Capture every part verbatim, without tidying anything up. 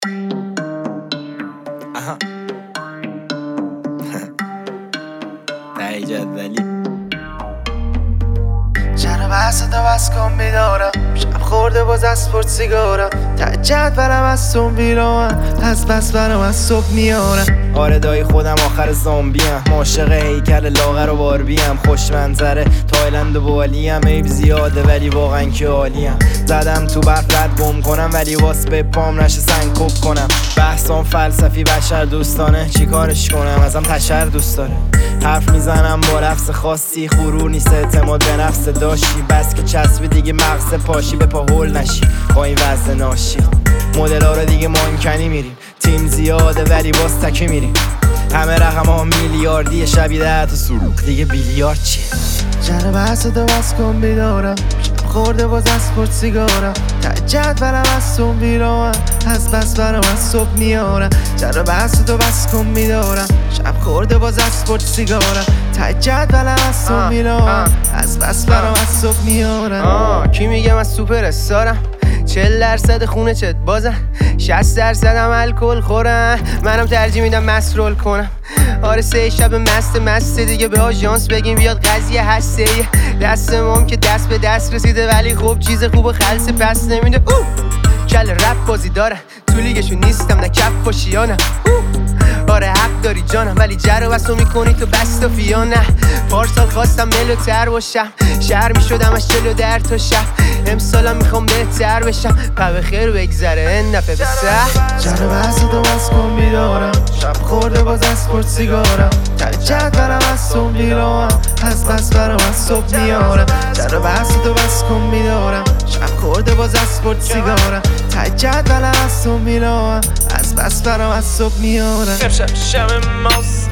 آها تایی جدولی چرا بحث تو بس کن بیدارم شب خورده باز از سپورت سیگارم تجد برم از تون بیرام از بس برم از صبح میارم. آره دایی خودم آخر زامبیم، عاشق هیکل لاغر و باربیم، خوش منظره تایلند و بالیم، عیب زیاده ولی واقعا که عالیم. زدم تو برف رد گم کنم ولی واس به پام نشه سنگ کپ کنم. بحثام فلسفی بشر دوستانه، چی کارش کنم ازم تشر دوست داره. حرف میزنم با رقص خاصی، غرور نیست اعتماد به نفس داشتی، بس که چسبی دیگه مغز پاشی به پا هول نشی با این وزن ناشی. مدل ها رو دیگه مانکنی میریم، تیم زیاده ولی باز تکی میریم، همه رقم ها میلیاردیه، شبیه ده تا سروق دیگه بیلیارد چیه. چرا بحث تو بس کن بیدارم شب خورده باز از سپورت سیگارم تجد برم از تون بیرام از بس برم از صبح میارم. چرا بحث تو بس کن بیدارم شب خورده باز از سپورت سیگارم تجد برم از تون بیرام از بس برم از صبح میارم. کی میگه من سوپر استارم؟ چهل درصد خونه چت بازم، شصت درصد هم الکل خورم، منم ترجیح میدم مست رول کنم. آره سه شب مست مست دیگه به آژانس بگیم بیاد قضیه هسته دست مام که دست به دست رسیده ولی خوب چیز خوب خلص پس نمیده. اوه کل رپ بازی دارم تو لیگشون نیستم نه کف پاشیانم. آره حق داری جانم ولی جر و بسو میکنی تو بست و فیانه. پارسال خواستم ملوتر باشم، شهر میشدم از چلو در تا شب، امسالم میخوام بهتر بشم، پا خیر بگذره این نفه به سه. چرا بحث تو بس کن بیدارم شب خورده باز از سپورت سیگارم تجد برم از تون بیرام از بس برم از صبح میارم. چرا بحث تو بس کن بیدارم شب خورده باز از سپورت سیگارم تجد برم از تون بیرام از بس برم از صبح میارم. امشب شب ماست،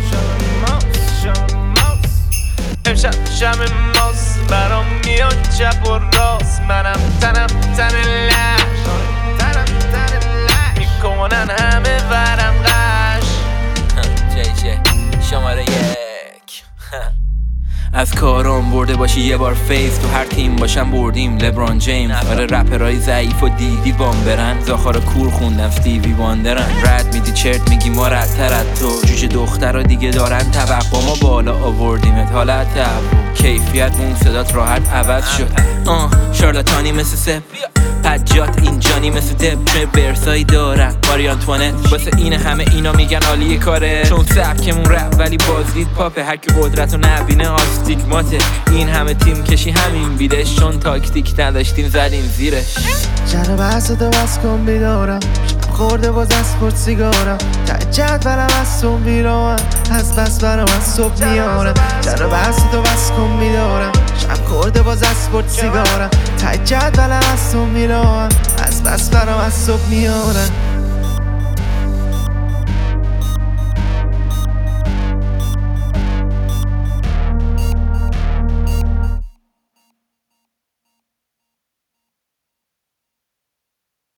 امشب شب ماست، برام میاد چپ و راست، منم تنم تن لش، تنم تن لش میکنن همه ورم قش. جی جی شماره یک از کارام برده باشی یه بار فیز، تو هر تیم باشم بردیم لبران جیمز. آره رپرای ضعیف و دیدی بام برن، زاخار کور خوندن استیوی واندرن. رد میدی چرت میگی ما ردتر از تو، جوجه دخترا دیگه دارن توقع ما بالا آوردیمت حالت هوا، کیفیت اون صدات راحت عوض شد. آه شارلاتانی مثل سپ پجات اینجانی مثل دبچه برسایی دارن ماری آنتوانت، واسه این همه اینا میگن عالی کاره، چون سبکمون رپ ولی بازدید پاپه، هر که قدرت و نبینه آستیگماته. این همه تیم کشی همین بیدش، چون تاکتیک نداشتیم زدیم زیرش. چرا بحث تو بس کن بیدارم شب خورده باز از سپورت سیگارم تجد برم از تون بیرام از بس برم از صبح میارم. چرا بحث تو بس کن بیدارم شب خورده باز از سپورت سیگارم تجد برم از تون بیرام از بس برم از صبح میارم.